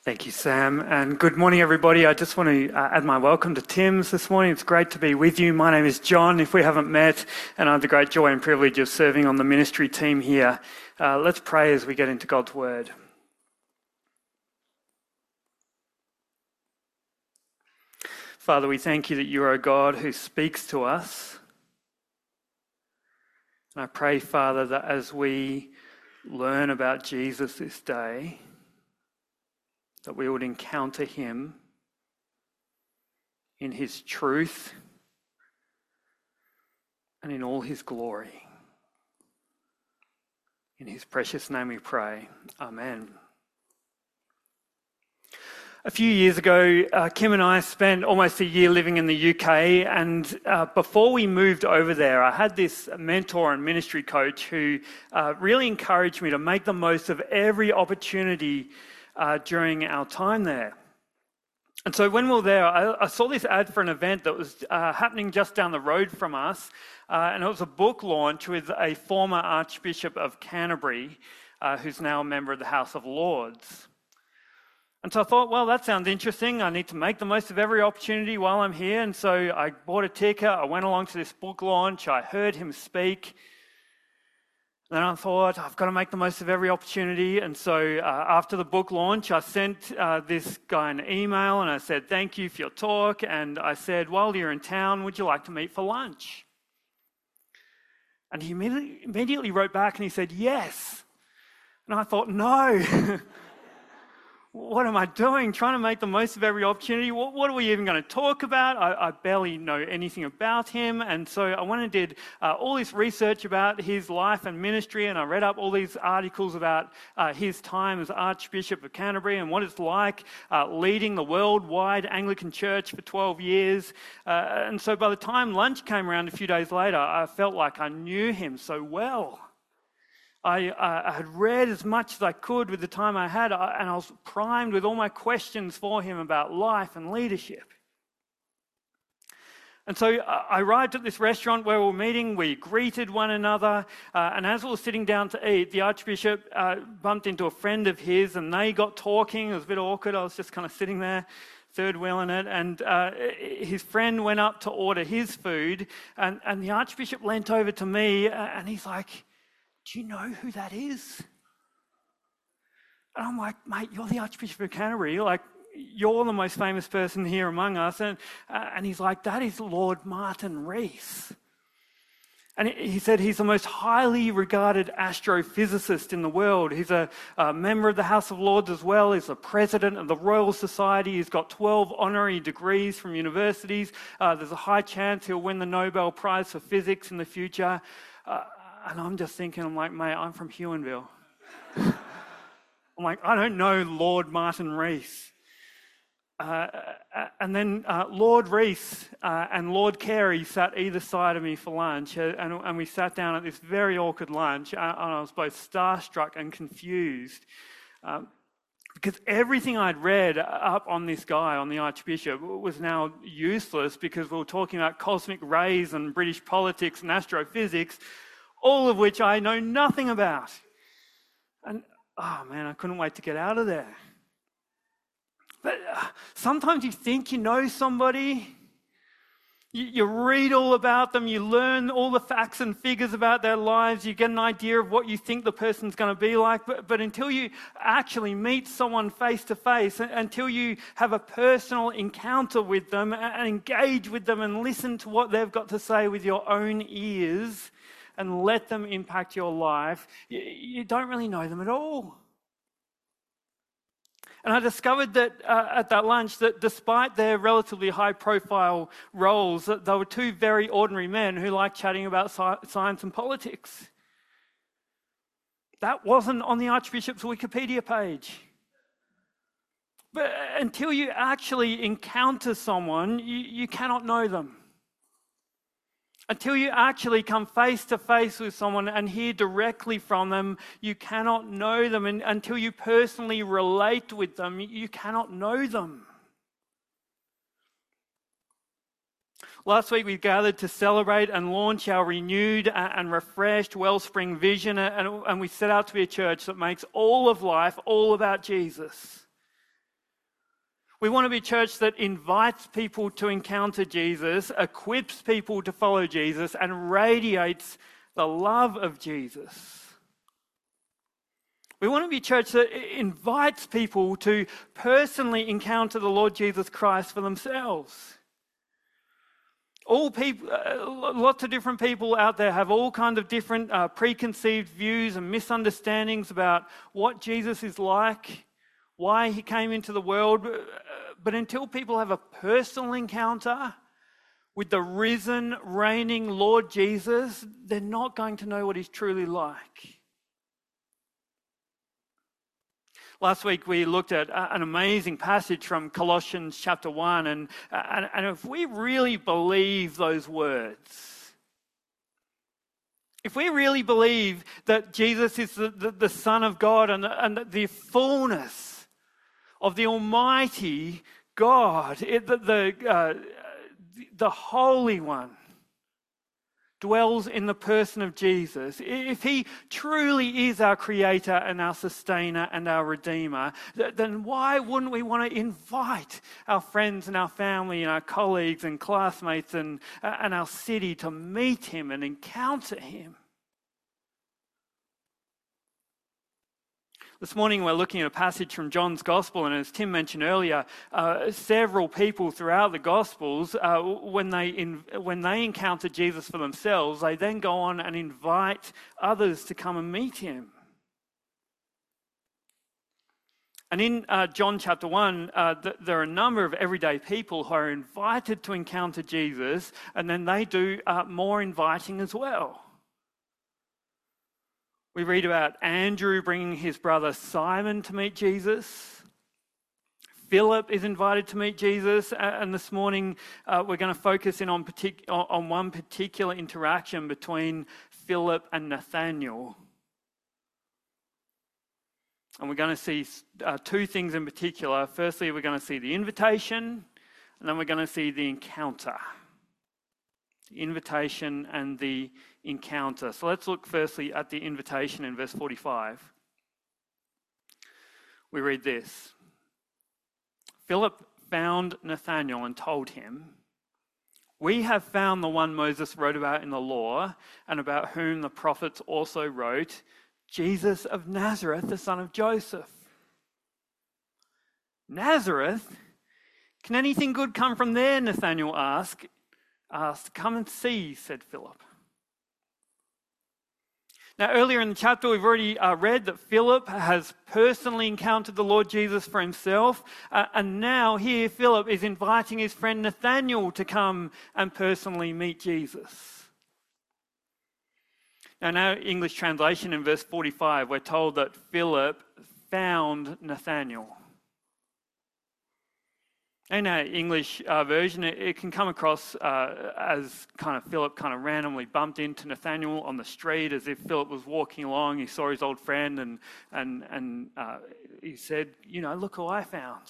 Thank you, Sam, and good morning, everybody. I just want to add my welcome to Tim's this morning. It's great to be with you. My name is John, if we haven't met, and I have the great joy and privilege of serving on the ministry team here. Let's pray as we get into God's Word. Father, we thank you that you are a God who speaks to us. And I pray, Father, that as we learn about Jesus this day, that we would encounter him in his truth and in all his glory. In his precious name we pray. Amen. A few years ago, Kim and I spent almost a year living in the UK, and before we moved over there, I had this mentor and ministry coach who really encouraged me to make the most of every opportunity during our time there. And so when we were there, I saw this ad for an event that was happening just down the road from us, and it was a book launch with a former Archbishop of Canterbury, who's now a member of the House of Lords. And so I thought, well, that sounds interesting. I need to make the most of every opportunity while I'm here. And so I bought a ticket, I went along to this book launch, I heard him speak. Then I thought, I've got to make the most of every opportunity. And so after the book launch, I sent this guy an email and I said, thank you for your talk. And I said, while you're in town, would you like to meet for lunch? And he immediately wrote back and he said, yes. And I thought, no. What am I doing? Trying to make the most of every opportunity. What are we even going to talk about? I barely know anything about him. And so I went and did all this research about his life and ministry, and I read up all these articles about his time as Archbishop of Canterbury and what it's like leading the worldwide Anglican Church for 12 years. And so by the time lunch came around a few days later, I felt like I knew him so well. I had read as much as I could with the time I had, and I was primed with all my questions for him about life and leadership. And so I arrived at this restaurant where we were meeting, we greeted one another, and as we were sitting down to eat, the Archbishop bumped into a friend of his, and they got talking. It was a bit awkward. I was just kind of sitting there, third wheeling it, and his friend went up to order his food, and the Archbishop leant over to me, and he's like, do you know who that is? And I'm like, mate, you're the Archbishop of Canterbury. Like, you're the most famous person here among us. And he's like, that is Lord Martin Rees. And he said he's the most highly regarded astrophysicist in the world. He's a member of the House of Lords as well. He's the president of the Royal Society. He's got 12 honorary degrees from universities. There's a high chance he'll win the Nobel Prize for Physics in the future. And I'm just thinking, I'm like, mate, I'm from Huonville. I'm like, I don't know Lord Martin Rees. And then Lord Rees and Lord Carey sat either side of me for lunch, and we sat down at this very awkward lunch, and I was both starstruck and confused. Because everything I'd read up on this guy, on the Archbishop, was now useless because we were talking about cosmic rays and British politics and astrophysics, all of which I know nothing about. And, oh man, I couldn't wait to get out of there. But sometimes you think you know somebody, you read all about them, you learn all the facts and figures about their lives, you get an idea of what you think the person's going to be like, but until you actually meet someone face to face, until you have a personal encounter with them and engage with them and listen to what they've got to say with your own ears, and let them impact your life, you don't really know them at all. And I discovered that at that lunch that despite their relatively high-profile roles, that they were two very ordinary men who liked chatting about science and politics. That wasn't on the Archbishop's Wikipedia page. But until you actually encounter someone, you cannot know them. Until you actually come face to face with someone and hear directly from them, you cannot know them. And until you personally relate with them, you cannot know them. Last week we gathered to celebrate and launch our renewed and refreshed Wellspring vision, and we set out to be a church that makes all of life all about Jesus. We want to be a church that invites people to encounter Jesus, equips people to follow Jesus, and radiates the love of Jesus. We want to be a church that invites people to personally encounter the Lord Jesus Christ for themselves. All people, lots of different people out there have all kinds of different preconceived views and misunderstandings about what Jesus is like, why he came into the world. But until people have a personal encounter with the risen, reigning Lord Jesus, they're not going to know what he's truly like. Last week we looked at an amazing passage from Colossians chapter 1, and if we really believe those words, if we really believe that Jesus is the Son of God and the fullness of the Almighty God, the Holy One, dwells in the person of Jesus, if he truly is our creator and our sustainer and our redeemer, then why wouldn't we want to invite our friends and our family and our colleagues and classmates and our city to meet him and encounter him? This morning we're looking at a passage from John's Gospel, and as Tim mentioned earlier, several people throughout the Gospels, when they encounter Jesus for themselves, they then go on and invite others to come and meet him. And in John chapter 1, there are a number of everyday people who are invited to encounter Jesus, and then they do more inviting as well. We read about Andrew bringing his brother Simon to meet Jesus. Philip is invited to meet Jesus, and this morning we're going to focus in on one particular interaction between Philip and Nathanael. And we're going to see two things in particular. Firstly, we're going to see the invitation, and then we're going to see the encounter. The invitation and the encounter. So let's look firstly at the invitation in verse 45. We read this. Philip found Nathanael and told him, "We have found the one Moses wrote about in the law and about whom the prophets also wrote, Jesus of Nazareth, the son of Joseph." Nazareth? Can anything good come from there? Nathanael asked. "Come and see," said Philip. Now, earlier in the chapter, we've already read that Philip has personally encountered the Lord Jesus for himself. And now here, Philip is inviting his friend Nathanael to come and personally meet Jesus. Now, in our English translation in verse 45, we're told that Philip found Nathanael. In our English version, it can come across as kind of Philip kind of randomly bumped into Nathanael on the street, as if Philip was walking along. He saw his old friend and he said, "Look who I found."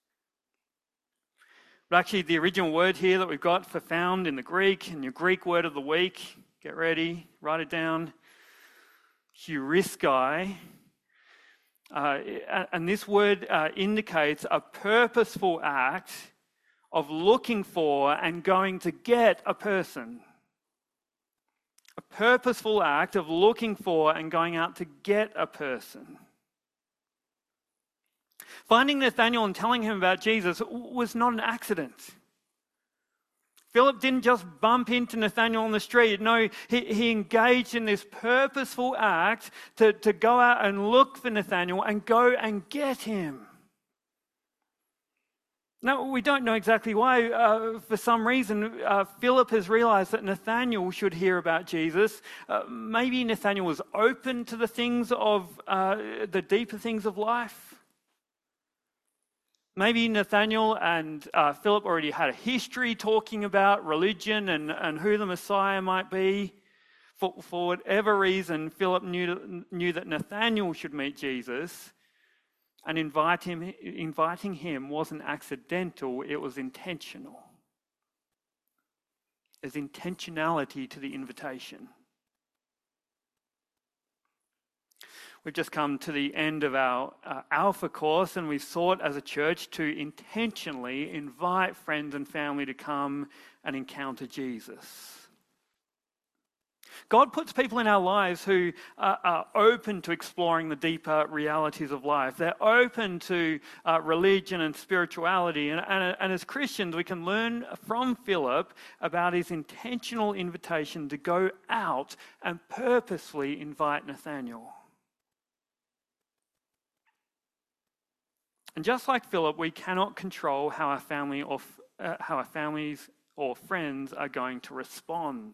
But actually, the original word here that we've got for found in the Greek, and your Greek word of the week, get ready, write it down, heuriskai. And this word indicates a purposeful act of looking for and going to get a person. A purposeful act of looking for and going out to get a person. Finding Nathanael and telling him about Jesus was not an accident. Philip didn't just bump into Nathanael on the street. No, he engaged in this purposeful act to go out and look for Nathanael and go and get him. Now, we don't know exactly why. For some reason, Philip has realized that Nathanael should hear about Jesus. Maybe Nathanael was open to the things of the deeper things of life. Maybe Nathanael and Philip already had a history talking about religion and who the Messiah might be. For whatever reason, Philip knew that Nathanael should meet Jesus, and inviting him wasn't accidental, it was intentional. There's intentionality to the invitation. We've just come to the end of our Alpha course, and we've sought as a church to intentionally invite friends and family to come and encounter Jesus. God puts people in our lives who are open to exploring the deeper realities of life. They're open to religion and spirituality. And as Christians, we can learn from Philip about his intentional invitation to go out and purposefully invite Nathanael. And just like Philip, we cannot control how our families or friends are going to respond.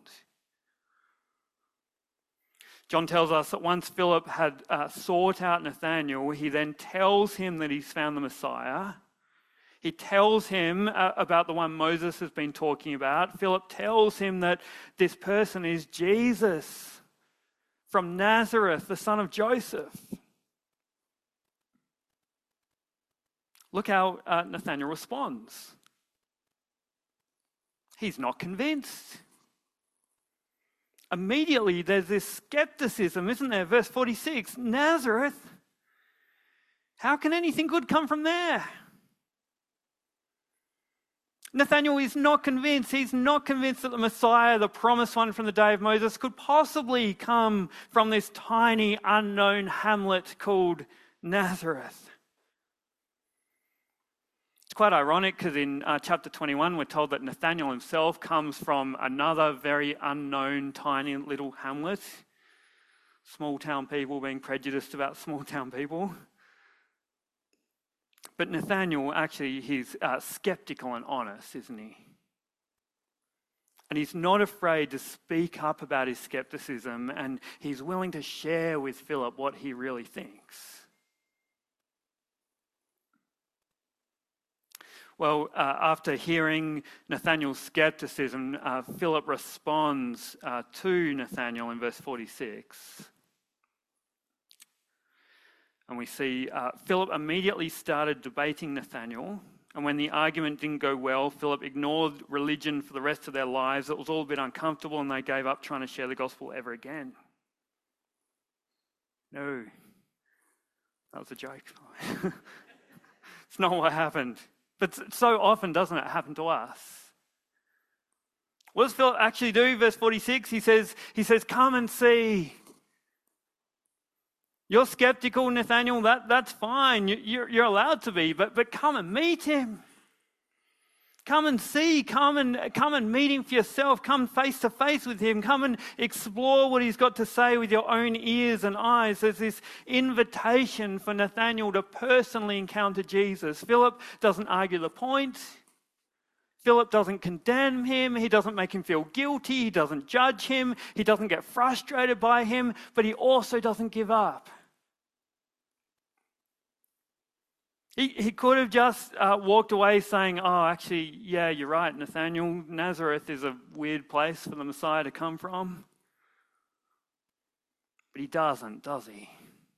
John tells us that once Philip had sought out Nathanael, he then tells him that he's found the Messiah. He tells him about the one Moses has been talking about. Philip tells him that this person is Jesus from Nazareth, the son of Joseph. Look how Nathanael responds. He's not convinced. Immediately there's this skepticism, isn't there? Verse 46, Nazareth, how can anything good come from there? Nathanael is not convinced. He's not convinced that the Messiah, the promised one from the day of Moses, could possibly come from this tiny unknown hamlet called Nazareth. It's quite ironic because in chapter 21 we're told that Nathanael himself comes from another very unknown tiny little hamlet. Small town people being prejudiced about small town people. But Nathanael actually, he's skeptical and honest, isn't he? And he's not afraid to speak up about his skepticism, and he's willing to share with Philip what he really thinks. Well, after hearing Nathanael's skepticism, Philip responds to Nathanael in verse 46. And we see Philip immediately started debating Nathanael. And when the argument didn't go well, Philip ignored religion for the rest of their lives. It was all a bit uncomfortable and they gave up trying to share the gospel ever again. No, that was a joke. It's not what happened. But so often, doesn't it, happen to us? What does Philip actually do? Verse 46, he says, come and see. You're skeptical, Nathanael, that's fine. You're allowed to be, but come and meet him. Come and see, come and meet him for yourself. Come face to face with him. Come and explore what he's got to say with your own ears and eyes. There's this invitation for Nathanael to personally encounter Jesus. Philip doesn't argue the point. Philip doesn't condemn him. He doesn't make him feel guilty. He doesn't judge him. He doesn't get frustrated by him, but he also doesn't give up. He could have just walked away saying, oh, actually, yeah, you're right, Nathanael, Nazareth is a weird place for the Messiah to come from. But he doesn't, does he?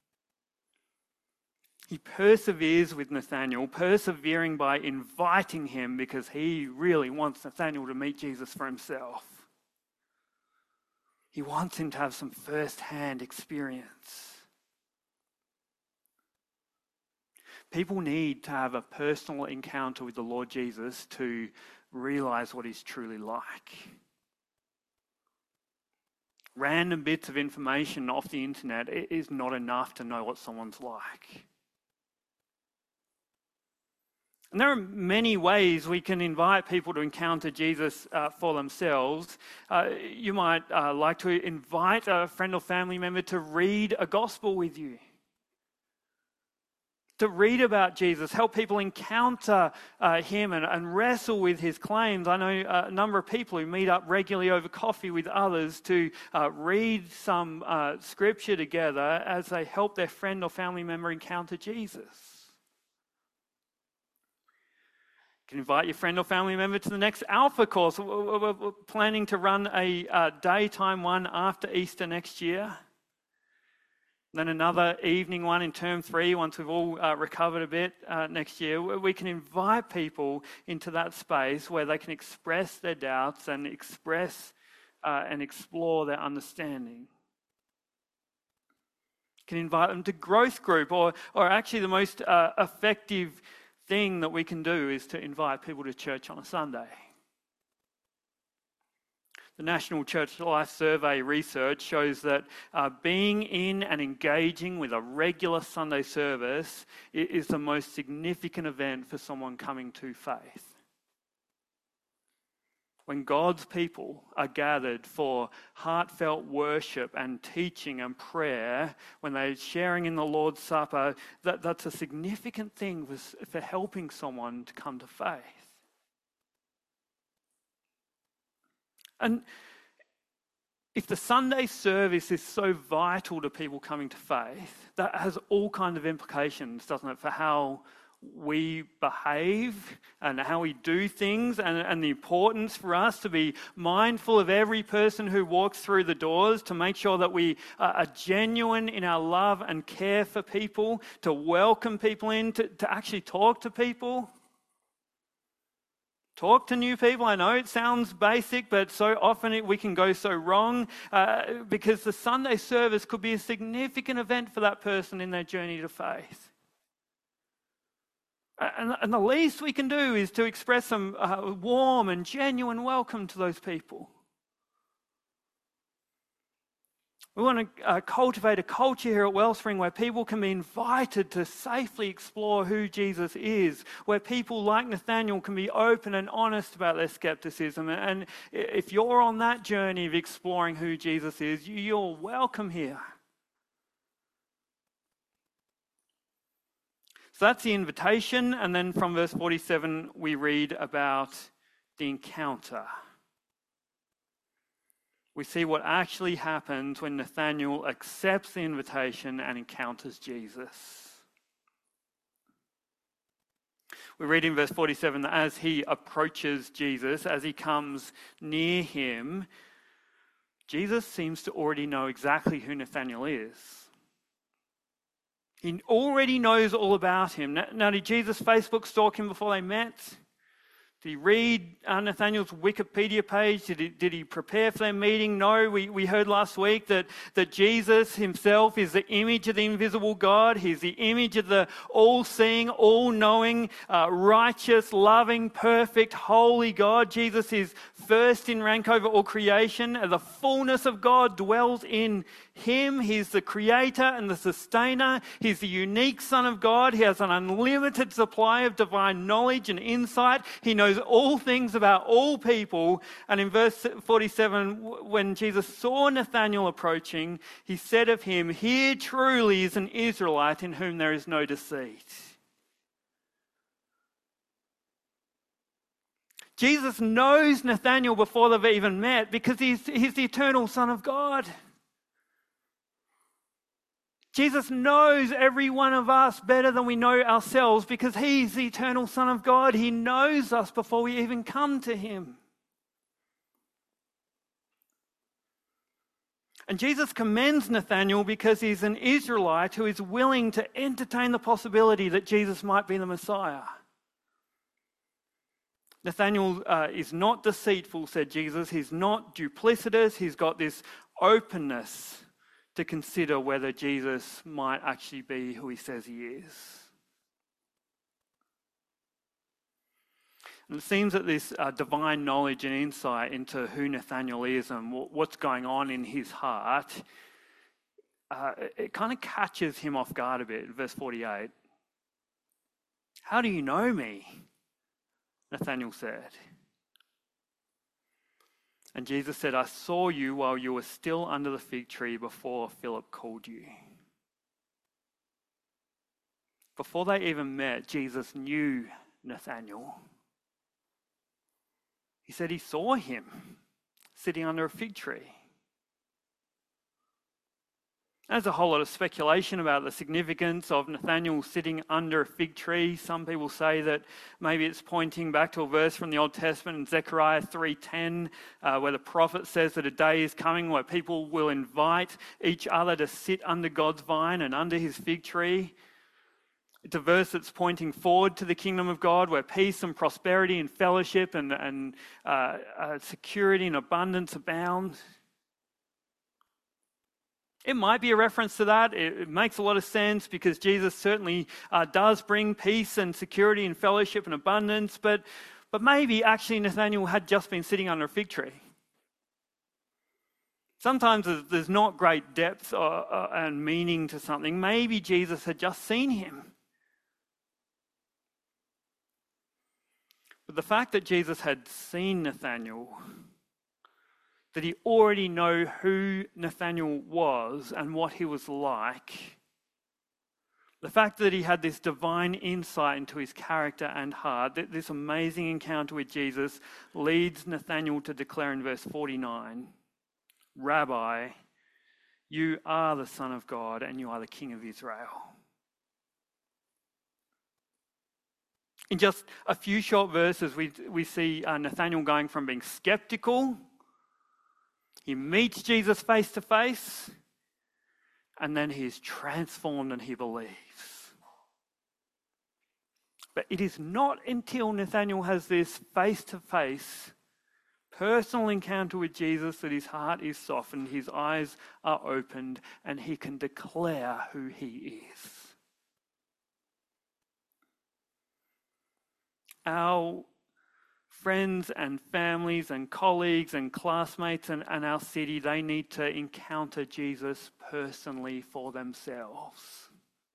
He perseveres with Nathanael, persevering by inviting him because he really wants Nathanael to meet Jesus for himself. He wants him to have some first-hand experience. People need to have a personal encounter with the Lord Jesus to realize what he's truly like. Random bits of information off the internet is not enough to know what someone's like. And there are many ways we can invite people to encounter Jesus for themselves. You might like to invite a friend or family member to read a gospel with you. To read about Jesus, help people encounter him and wrestle with his claims. I know a number of people who meet up regularly over coffee with others to read some scripture together as they help their friend or family member encounter Jesus. You can invite your friend or family member to the next Alpha course. We're planning to run a daytime one after Easter next year. Then another evening one in term 3 once we've all recovered a bit next year. We can invite people into that space where they can express their doubts and express and explore their understanding. can invite them to growth group, or actually the most effective thing that we can do is to invite people to church on a Sunday. The National Church Life Survey research shows that being in and engaging with a regular Sunday service is the most significant event for someone coming to faith. When God's people are gathered for heartfelt worship and teaching and prayer, when they're sharing in the Lord's Supper, that's a significant thing for helping someone to come to faith. And if the Sunday service is so vital to people coming to faith, that has all kinds of implications, doesn't it, for how we behave and how we do things, and the importance for us to be mindful of every person who walks through the doors, to make sure that we are genuine in our love and care for people, to welcome people in, to actually talk to people. Talk to new people. I know it sounds basic, but so often we can go so wrong because the Sunday service could be a significant event for that person in their journey to faith. And the least we can do is to express some warm and genuine welcome to those people. We want to cultivate a culture here at Wellspring where people can be invited to safely explore who Jesus is, where people like Nathaniel can be open and honest about their skepticism. And if you're on that journey of exploring who Jesus is, you're welcome here. So that's the invitation, and then from verse 47 we read about the encounter. We see what actually happens when Nathanael accepts the invitation and encounters Jesus. We read in verse 47 that as he approaches Jesus, as he comes near him, Jesus seems to already know exactly who Nathanael is. He already knows all about him. Now, did Jesus Facebook stalk him before they met? Did he read Nathanael's Wikipedia page? Did he prepare for their meeting? No, we heard last week that Jesus himself is the image of the invisible God. He's the image of the all-seeing, all-knowing, righteous, loving, perfect, holy God. Jesus is first in rank over all creation. The fullness of God dwells in him. He's the creator and the sustainer. He's the unique Son of God. He has an unlimited supply of divine knowledge and insight. He knows all things about all people. And in verse 47, when Jesus saw Nathanael approaching, he said of him, "Here truly is an Israelite in whom there is no deceit." Jesus knows Nathanael before they've even met because he's the eternal Son of God. Jesus knows every one of us better than we know ourselves because he's the eternal Son of God. He knows us before we even come to him. And Jesus commends Nathanael because he's an Israelite who is willing to entertain the possibility that Jesus might be the Messiah. Nathanael is not deceitful, said Jesus. He's not duplicitous. He's got this openness to consider whether Jesus might actually be who he says he is. And it seems that this divine knowledge and insight into who Nathanael is and what's going on in his heart, it kind of catches him off guard a bit. Verse 48. "How do you know me?" Nathanael said. And Jesus said, "I saw you while you were still under the fig tree before Philip called you." Before they even met, Jesus knew Nathanael. He said he saw him sitting under a fig tree. There's a whole lot of speculation about the significance of Nathanael sitting under a fig tree. Some people say that maybe it's pointing back to a verse from the Old Testament in Zechariah 3:10, where the prophet says that a day is coming where people will invite each other to sit under God's vine and under his fig tree. It's a verse that's pointing forward to the kingdom of God, where peace and prosperity and fellowship and security and abundance abound. It might be a reference to that. It makes a lot of sense because Jesus certainly does bring peace and security and fellowship and abundance, but maybe actually Nathanael had just been sitting under a fig tree. Sometimes there's not great depth and meaning to something. Maybe Jesus had just seen him. But the fact that Jesus had seen Nathanael, that he already knew who Nathanael was and what he was like, the fact that he had this divine insight into his character and heart, this amazing encounter with Jesus leads Nathanael to declare in verse 49, "Rabbi, you are the Son of God and you are the King of Israel." In just a few short verses, we see Nathanael going from being skeptical. He meets Jesus face to face, and then he is transformed and he believes. But it is not until Nathanael has this face-to-face personal encounter with Jesus that his heart is softened, his eyes are opened, and he can declare who he is. Our friends and families and colleagues and classmates and our city, they need to encounter Jesus personally for themselves.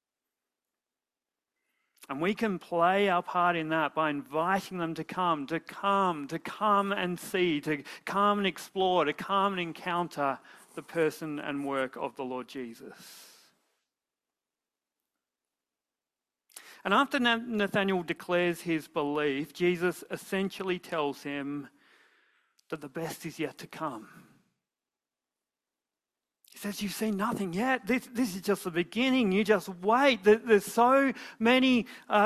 And we can play our part in that by inviting them to come and see, to come and explore, to come and encounter the person and work of the Lord Jesus. And after Nathanael declares his belief, Jesus essentially tells him that the best is yet to come. He says, "You've seen nothing yet. This is just the beginning. You just wait. There's so many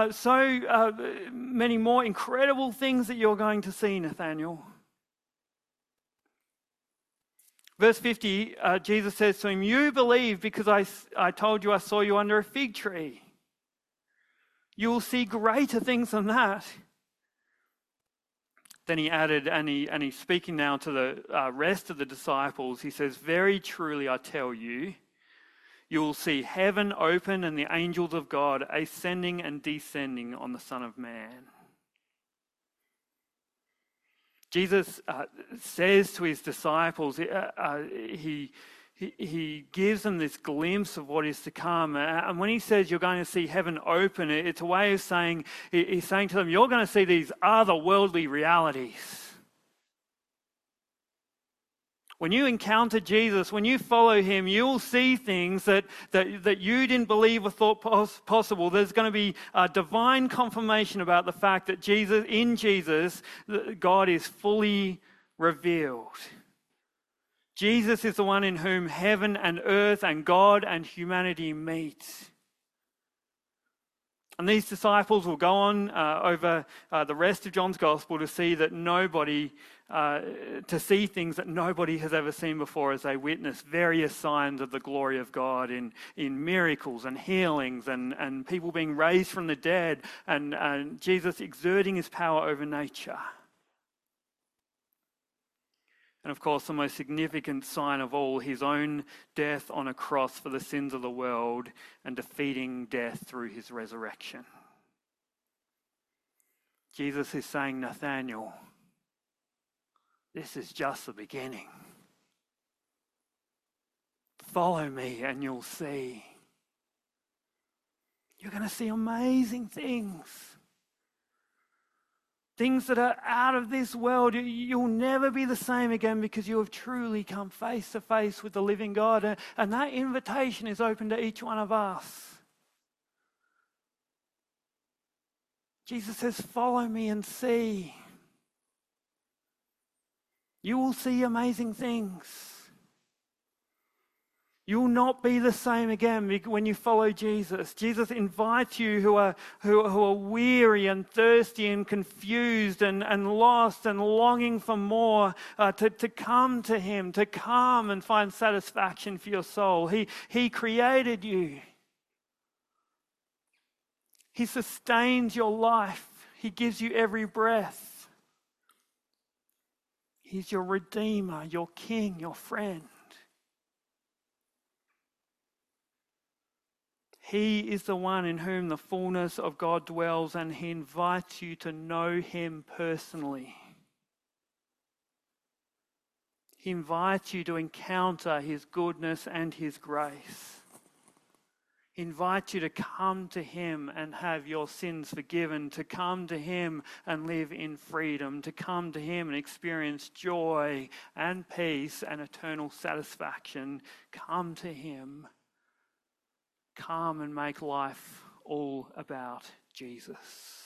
more incredible things that you're going to see, Nathanael." Verse 50, Jesus says to him, "You believe because I told you I saw you under a fig tree. You will see greater things than that." Then he added, and he's speaking now to the rest of the disciples. He says, "Very truly I tell you, you will see heaven open and the angels of God ascending and descending on the Son of Man." Jesus says to his disciples, He gives them this glimpse of what is to come. And when he says you're going to see heaven open, it's a way of saying, he's saying to them, you're going to see these otherworldly realities. When you encounter Jesus, when you follow him, you'll see things that you didn't believe or thought possible. There's going to be a divine confirmation about the fact that in Jesus, God is fully revealed. Jesus is the one in whom heaven and earth and God and humanity meet. And these disciples will go on over the rest of John's Gospel to see things that nobody has ever seen before as they witness various signs of the glory of God in miracles and healings and people being raised from the dead and Jesus exerting his power over nature. And of course, the most significant sign of all, his own death on a cross for the sins of the world and defeating death through his resurrection. Jesus is saying, "Nathanael, this is just the beginning. Follow me and you'll see. You're going to see amazing things. Things that are out of this world. You'll never be the same again because you have truly come face to face with the living God. And that invitation is open to each one of us. Jesus says, follow me and see. You will see amazing things. You will not be the same again when you follow Jesus. Jesus invites you who are weary and thirsty and confused and lost and longing for more to come to him, to come and find satisfaction for your soul. He created you. He sustains your life. He gives you every breath. He's your Redeemer, your King, your friend. He is the one in whom the fullness of God dwells, and he invites you to know him personally. He invites you to encounter his goodness and his grace. He invites you to come to him and have your sins forgiven, to come to him and live in freedom, to come to him and experience joy and peace and eternal satisfaction. Come to him. Come and make life all about Jesus.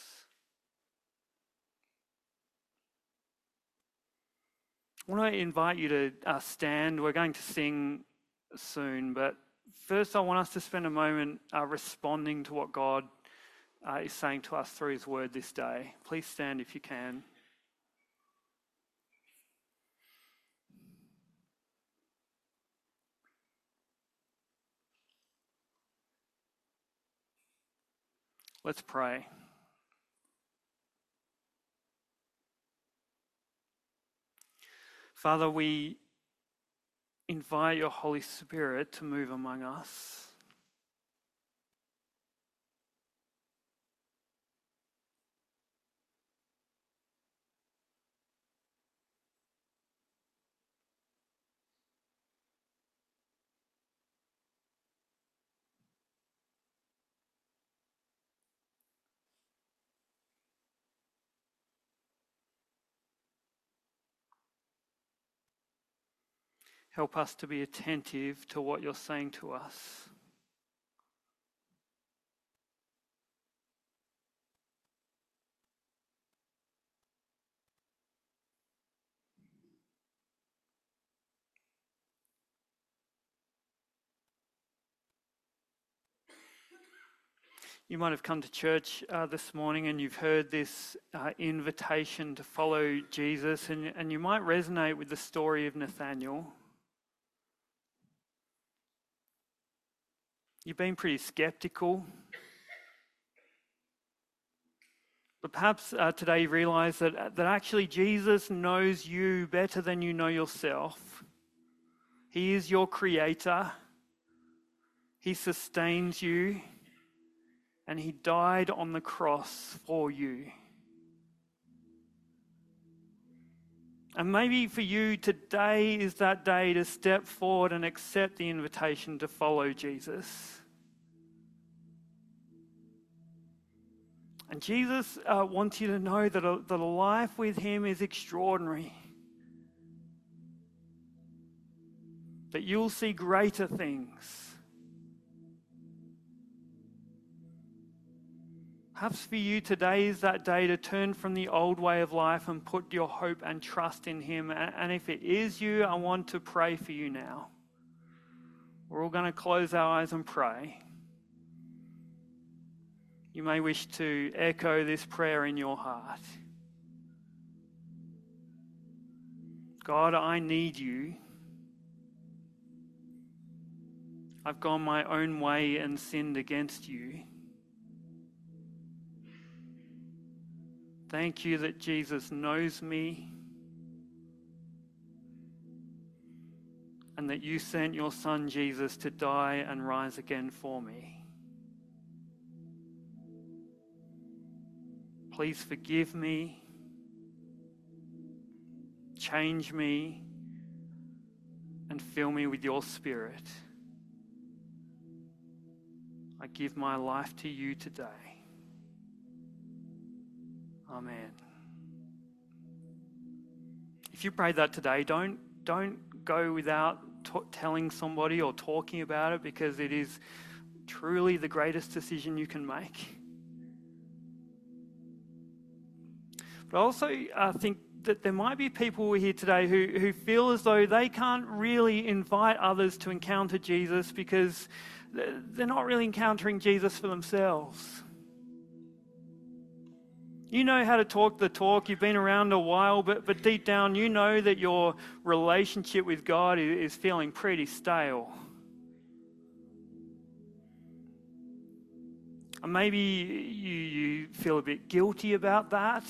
I want to invite you to stand. We're going to sing soon, but first I want us to spend a moment responding to what God is saying to us through his word this day. Please stand if you can. Let's pray. Father, we invite your Holy Spirit to move among us. Help us to be attentive to what you're saying to us. You might have come to church this morning and you've heard this invitation to follow Jesus, and you might resonate with the story of Nathanael. You've been pretty skeptical. But perhaps today you realise that actually Jesus knows you better than you know yourself. He is your creator. He sustains you. And he died on the cross for you. And maybe for you, today is that day to step forward and accept the invitation to follow Jesus. And Jesus wants you to know that a life with him is extraordinary. That you'll see greater things. Perhaps for you today is that day to turn from the old way of life and put your hope and trust in him. And if it is you, I want to pray for you now. We're all going to close our eyes and pray. You may wish to echo this prayer in your heart. God, I need you. I've gone my own way and sinned against you. Thank you that Jesus knows me and that you sent your son Jesus to die and rise again for me. Please forgive me, change me, and fill me with your Spirit. I give my life to you today. Amen. If you prayed that today, don't go without telling somebody or talking about it, because it is truly the greatest decision you can make. But I also think that there might be people here today who feel as though they can't really invite others to encounter Jesus because they're not really encountering Jesus for themselves. You know how to talk the talk, you've been around a while, but deep down you know that your relationship with God is feeling pretty stale. And maybe you feel a bit guilty about that.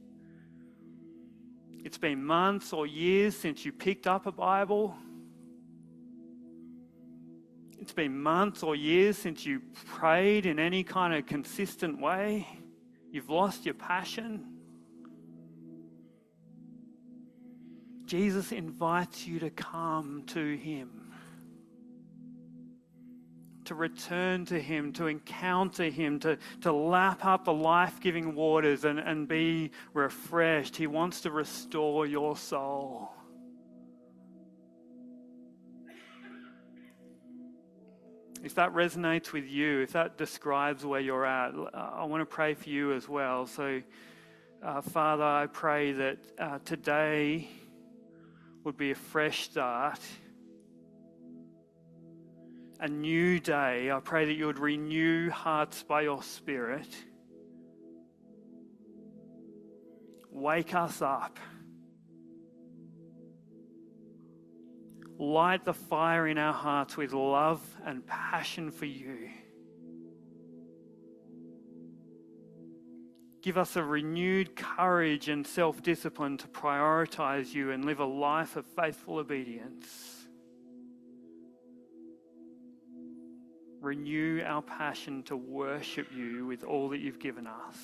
It's been months or years since you picked up a Bible. it's been months or years since you prayed in any kind of consistent way. You've lost your passion. Jesus invites you to come to him, to return to him, to encounter him, to lap up the life-giving waters and be refreshed. He wants to restore your soul. If that resonates with you, if that describes where you're at, I want to pray for you as well. So, Father, I pray that today would be a fresh start, a new day. I pray that you would renew hearts by your Spirit. Wake us up. Light the fire in our hearts with love and passion for you. Give us a renewed courage and self-discipline to prioritize you and live a life of faithful obedience. Renew our passion to worship you with all that you've given us.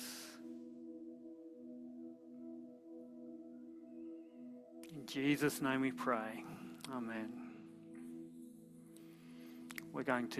In Jesus' name we pray. Amen. We're going to